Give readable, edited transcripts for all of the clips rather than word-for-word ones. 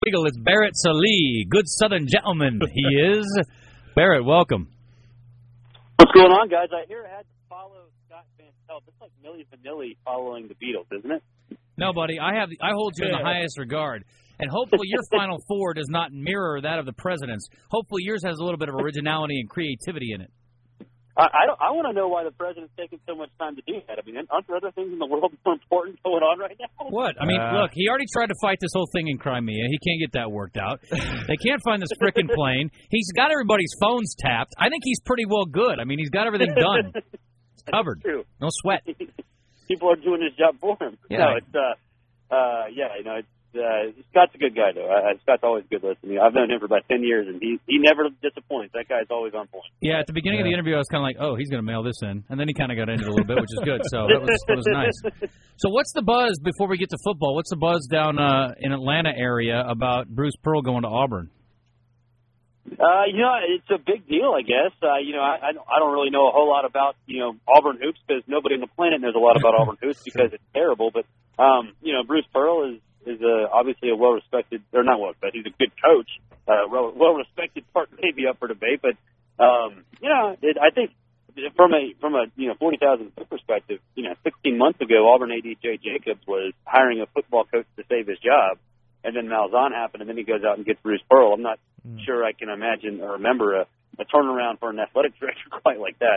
Wiggle, it's Barrett Sallee, good Southern gentleman he is. Barrett, welcome. What's going on, guys? I hear I had to follow Scott Van Pelt. It's like Milli Vanilli following the Beatles, isn't it? No, buddy, I hold you in the highest regard. And hopefully your Final Four does not mirror that of the president's. Hopefully yours has a little bit of originality and creativity in it. I want to know why the president's taking so much time to do that. I mean, aren't there other things in the world more important going on right now? What? I mean, look, he already tried to fight this whole thing in Crimea. He can't get that worked out. They can't find this frickin' plane. He's got everybody's phones tapped. I think he's pretty well good. I mean, he's got everything done. It's covered. True. No sweat. People are doing his job for him. Yeah. No, Scott's a good guy, though. Scott's always good listening. I've known him for about 10 years, and he never disappoints. That guy's always on point. Yeah, at the beginning of the interview, I was kind of like, oh, he's going to mail this in. And then he kind of got into it a little bit, which is good. So that was nice. So what's the buzz, before we get to football, what's the buzz down in Atlanta area about Bruce Pearl going to Auburn? It's a big deal, I guess. I don't really know a whole lot about, Auburn hoops, because nobody on the planet knows a lot about Auburn hoops because it's terrible. But, Bruce Pearl is obviously a well-respected, or not well-respected, he's a good coach. Well-respected part may be up for debate, but, I think from a 40,000 foot perspective, 16 months ago, Auburn AD Jay Jacobs was hiring a football coach to save his job, and then Malzahn happened, and then he goes out and gets Bruce Pearl. I'm not sure I can imagine or remember a turnaround for an athletic director quite like that.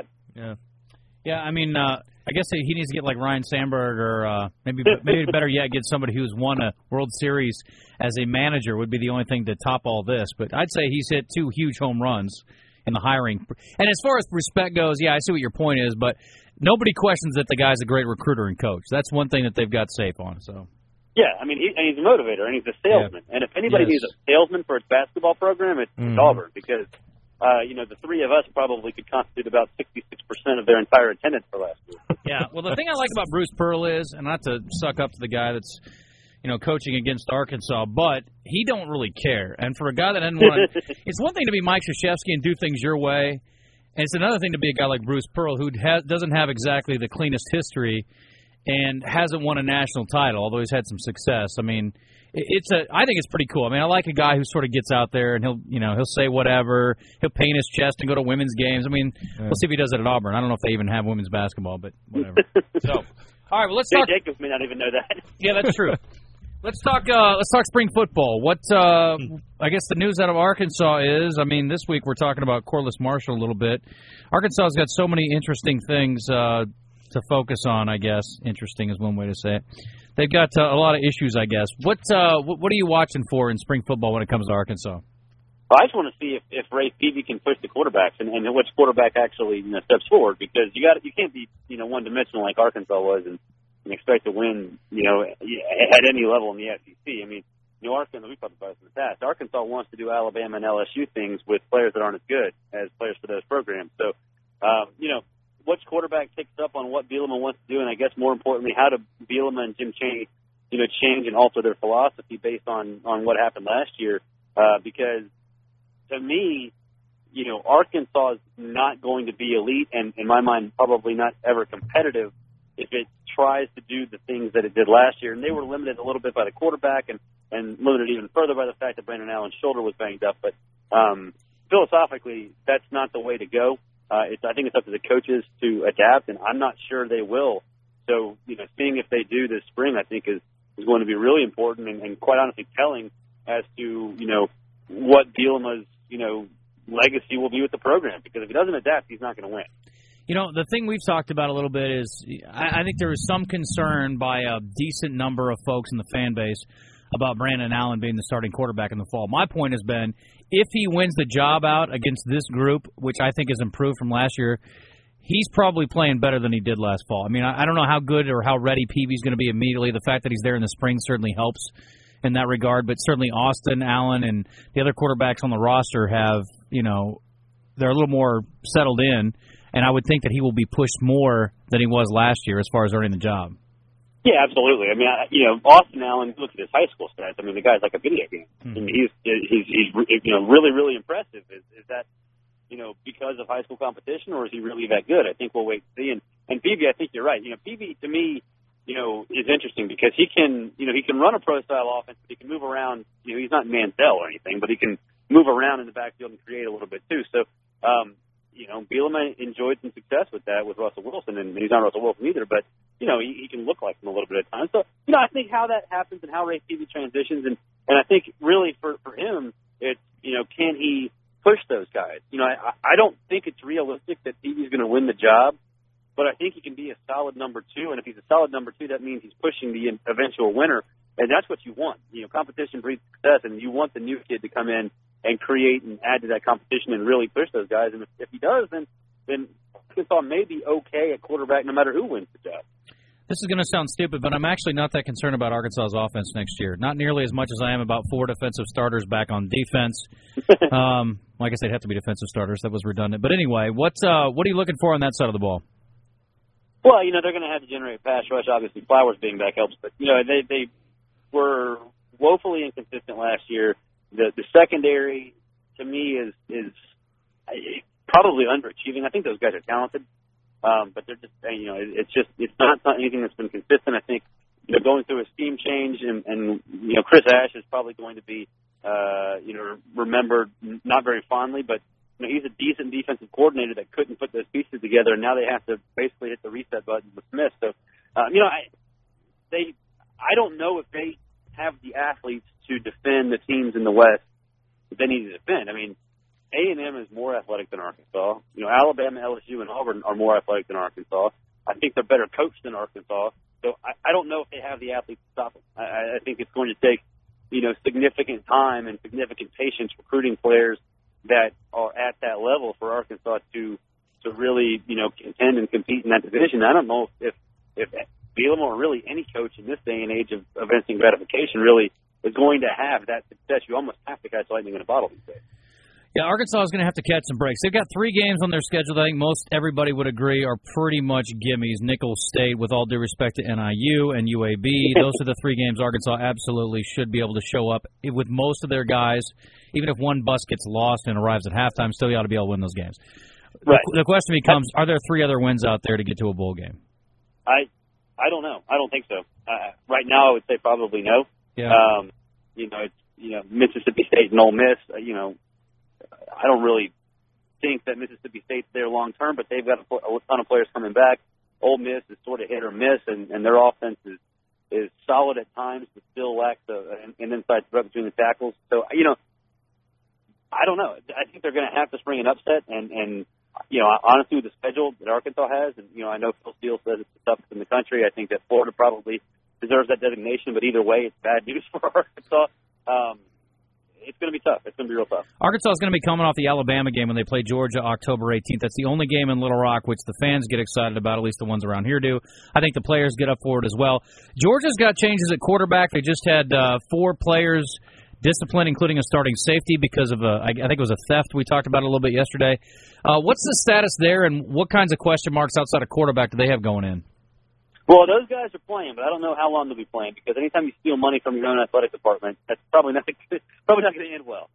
Yeah, I mean, I guess he needs to get like Ryan Sandberg or maybe better yet, get somebody who's won a World Series as a manager would be the only thing to top all this. But I'd say he's hit 2 huge home runs in the hiring. And as far as respect goes, yeah, I see what your point is, but nobody questions that the guy's a great recruiter and coach. That's one thing that they've got safe on. So. Yeah, I mean, he's a motivator, and he's a salesman. Yeah. And if anybody needs a salesman for its basketball program, it's Auburn, because the three of us probably could constitute about 66% of their entire attendance for last year. Yeah, well, the thing I like about Bruce Pearl is, and not to suck up to the guy that's, coaching against Arkansas, but he don't really care. And for a guy that doesn't want to, it's one thing to be Mike Krzyzewski and do things your way, and it's another thing to be a guy like Bruce Pearl who doesn't have exactly the cleanest history and hasn't won a national title, although he's had some success. I mean, I think it's pretty cool. I mean, I like a guy who sort of gets out there and he'll say whatever. He'll paint his chest and go to women's games. I mean, we'll see if he does it at Auburn. I don't know if they even have women's basketball, but whatever. So, all right, well, let's talk. Jacobs may not even know that. Yeah, that's true. Let's talk spring football. What I guess the news out of Arkansas is, I mean, this week we're talking about Corliss Marshall a little bit. Arkansas has got so many interesting things to focus on, I guess. Interesting is one way to say it. They've got a lot of issues, I guess. What are you watching for in spring football when it comes to Arkansas? Well, I just want to see if Ray Peavy can push the quarterbacks and which quarterback actually steps forward, because you can't be one-dimensional like Arkansas was and expect to win at any level in the SEC. I mean, Arkansas, we've talked about this in the past. Arkansas wants to do Alabama and LSU things with players that aren't as good as players for those programs. So, which quarterback picks up on what Bielema wants to do, and I guess more importantly, how do Bielema and Jim Chaney, change and alter their philosophy based on what happened last year? Because to me, Arkansas is not going to be elite, and in my mind, probably not ever competitive if it tries to do the things that it did last year. And they were limited a little bit by the quarterback and limited even further by the fact that Brandon Allen's shoulder was banged up. But philosophically, that's not the way to go. I think it's up to the coaches to adapt, and I'm not sure they will. So, seeing if they do this spring, I think is going to be really important and quite honestly telling as to, what Bielema's, legacy will be with the program. Because if he doesn't adapt, he's not going to win. The thing we've talked about a little bit is I think there is some concern by a decent number of folks in the fan base about Brandon Allen being the starting quarterback in the fall. My point has been, if he wins the job out against this group, which I think has improved from last year, he's probably playing better than he did last fall. I mean, I don't know how good or how ready Peavy's going to be immediately. The fact that he's there in the spring certainly helps in that regard, but certainly Austin, Allen, and the other quarterbacks on the roster have, they're a little more settled in, and I would think that he will be pushed more than he was last year as far as earning the job. Yeah, absolutely. I mean, Austin Allen, look at his high school stats. I mean, the guy's like a video game. I mean, he's really, really impressive. Is that, because of high school competition, or is he really that good? I think we'll wait and see. And Peavy, I think you're right. Peavy, to me, is interesting because he can run a pro-style offense, but he can move around. He's not Manziel or anything, but he can move around in the backfield and create a little bit too. So, Bielema enjoyed some success with that with Russell Wilson, and he's not Russell Wilson either, but, he can look like him a little bit at times. So, I think how that happens and how Ray Peavy transitions, and I think really for him, it's, can he push those guys? I don't think it's realistic that Peavy's going to win the job, but I think he can be a solid number two, and if he's a solid number two, that means he's pushing the eventual winner, and that's what you want. Competition breeds success, and you want the new kid to come in and create and add to that competition and really push those guys. And if he does, then Arkansas may be okay at quarterback no matter who wins the job. This is going to sound stupid, but I'm actually not that concerned about Arkansas's offense next year. Not nearly as much as I am about 4 defensive starters back on defense. Like I said, have to be defensive starters. That was redundant. But anyway, what are you looking for on that side of the ball? Well, they're going to have to generate pass rush. Obviously, Flowers being back helps. But, they were woefully inconsistent last year. The secondary, to me, is probably underachieving. I think those guys are talented. But they're just, it's not anything that's been consistent. I think, going through a scheme change and Chris Ash is probably going to be, remembered not very fondly, but, he's a decent defensive coordinator that couldn't put those pieces together, and now they have to basically hit the reset button with Smith. So, I don't know if they have the athletes to defend the teams in the West that they need to defend. I mean, A&M is more athletic than Arkansas. Alabama, LSU, and Auburn are more athletic than Arkansas. I think they're better coached than Arkansas. So I don't know if they have the athletes to stop them. I think it's going to take, significant time and significant patience recruiting players that are at that level for Arkansas to really, contend and compete in that division. I don't know if Bielema or really any coach in this day and age of instant gratification really is going to have that success. You almost have to catch lightning in a bottle these days. Yeah, Arkansas is going to have to catch some breaks. They've got 3 games on their schedule that I think most everybody would agree are pretty much gimmies. Nicholls State, with all due respect to NIU and UAB, those are the 3 games Arkansas absolutely should be able to show up with most of their guys. Even if one bus gets lost and arrives at halftime, still you ought to be able to win those games. Right. The question becomes, are there 3 other wins out there to get to a bowl game? I don't know. I don't think so. Right now, I would say probably no. Yeah. Mississippi State and Ole Miss, I don't really think that Mississippi State's there long term, but they've got a ton of players coming back. Ole Miss is sort of hit or miss, and their offense is solid at times, but still lacks an inside threat between the tackles. So, I don't know. I think they're going to have to spring an upset, and honestly, with the schedule that Arkansas has, and, I know Phil Steele says it's the toughest in the country. I think that Florida probably deserves that designation, but either way, it's bad news for Arkansas. It's going to be tough. It's going to be real tough. Arkansas is going to be coming off the Alabama game when they play Georgia October 18th. That's the only game in Little Rock which the fans get excited about, at least the ones around here do. I think the players get up for it as well. Georgia's got changes at quarterback. They just had 4 players disciplined, including a starting safety because of I think it was a theft. We talked about it a little bit yesterday. What's the status there, and what kinds of question marks outside of quarterback do they have going in? Well, those guys are playing, but I don't know how long they'll be playing because anytime you steal money from your own athletic department, that's probably not going to end well.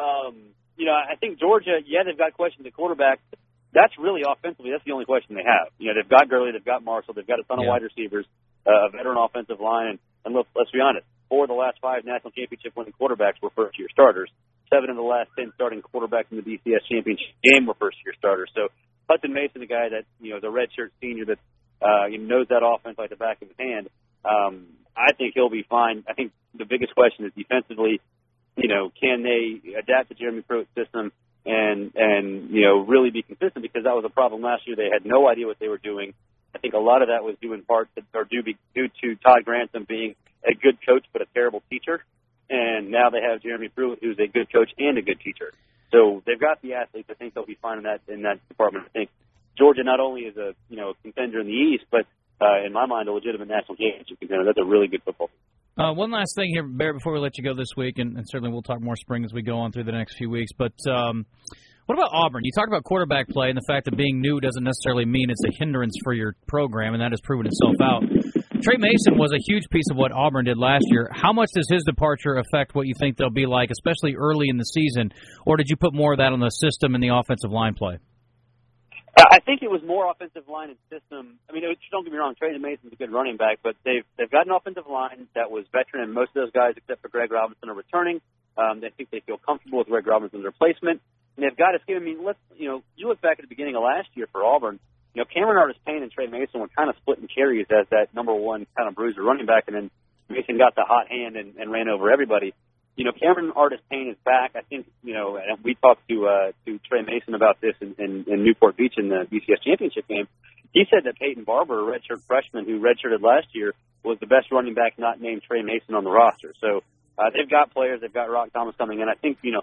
I think Georgia, they've got questions at quarterback. That's really offensively, that's the only question they have. They've got Gurley, they've got Marshall, they've got a ton of wide receivers, a veteran offensive line, and let's be honest, 4 of the last 5 national championship winning quarterbacks were first-year starters. 7 of the last 10 starting quarterbacks in the BCS championship game were first-year starters. So Hudson Mason, the guy that, the redshirt senior that knows that offense like the back of his hand, I think he'll be fine. I think the biggest question is defensively, can they adapt to Jeremy Pruitt's system and really be consistent, because that was a problem last year. They had no idea what they were doing. I think a lot of that was due in part due to Todd Grantham being a good coach but a terrible teacher. And now they have Jeremy Pruitt, who's a good coach and a good teacher. So they've got the athletes. I think they'll be fine in that department. I think Georgia not only is a contender in the East, but in my mind a legitimate national championship contender. That's a really good football team. One last thing here, Barry, before we let you go this week, and certainly we'll talk more spring as we go on through the next few weeks. But what about Auburn? You talk about quarterback play and the fact that being new doesn't necessarily mean it's a hindrance for your program, and that has proven itself out. Trey Mason was a huge piece of what Auburn did last year. How much does his departure affect what you think they'll be like, especially early in the season? Or did you put more of that on the system and the offensive line play? I think it was more offensive line and system. I mean, don't get me wrong, Trey Mason's a good running back, but they've got an offensive line that was veteran, and most of those guys, except for Greg Robinson, are returning. They think they feel comfortable with Greg Robinson's replacement, and they've got a scheme. I mean, you look back at the beginning of last year for Auburn. Cameron Artis-Payne and Trey Mason were kind of splitting carries as that number one kind of bruiser running back, and then Mason got the hot hand and ran over everybody. Cameron Artis-Payne is back. I think, and we talked to Trey Mason about this in Newport Beach in the BCS championship game. He said that Peyton Barber, a redshirt freshman who redshirted last year, was the best running back not named Trey Mason on the roster. So they've got players. They've got Rock Thomas coming in. I think, they'll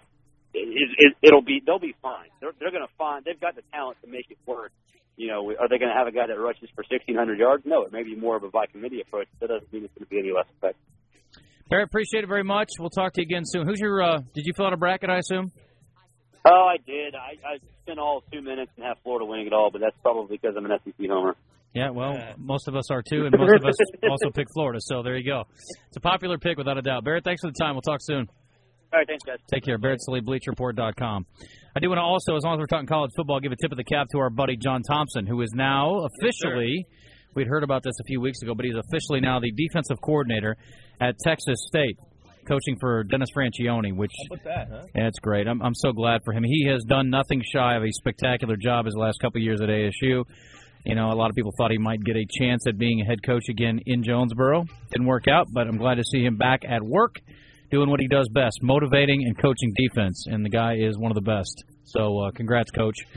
be fine. They're going to find, they've got the talent to make it work. Are they going to have a guy that rushes for 1,600 yards? No, it may be more of a by committee approach. That doesn't mean it's going to be any less effective. Barrett, appreciate it very much. We'll talk to you again soon. Who's your? Did you fill out a bracket, I assume? Oh, I did. I spent all 2 minutes and have Florida winning it all, but that's probably because I'm an SEC homer. Yeah, well, most of us are too, and most of us also pick Florida, so there you go. It's a popular pick without a doubt. Barrett, thanks for the time. We'll talk soon. All right, thanks, guys. Take care. Barrett Sallee, BleacherReport.com. I do want to also, as long as we're talking college football, give a tip of the cap to our buddy John Thompson, who is now officially, we'd heard about this a few weeks ago, but he's officially now the defensive coordinator at Texas State, coaching for Dennis Franchione, which, how about that, huh? Yeah, it's great. I'm so glad for him. He has done nothing shy of a spectacular job his last couple of years at ASU. A lot of people thought he might get a chance at being a head coach again in Jonesboro. Didn't work out, but I'm glad to see him back at work, doing what he does best, motivating and coaching defense, and the guy is one of the best. So congrats, Coach.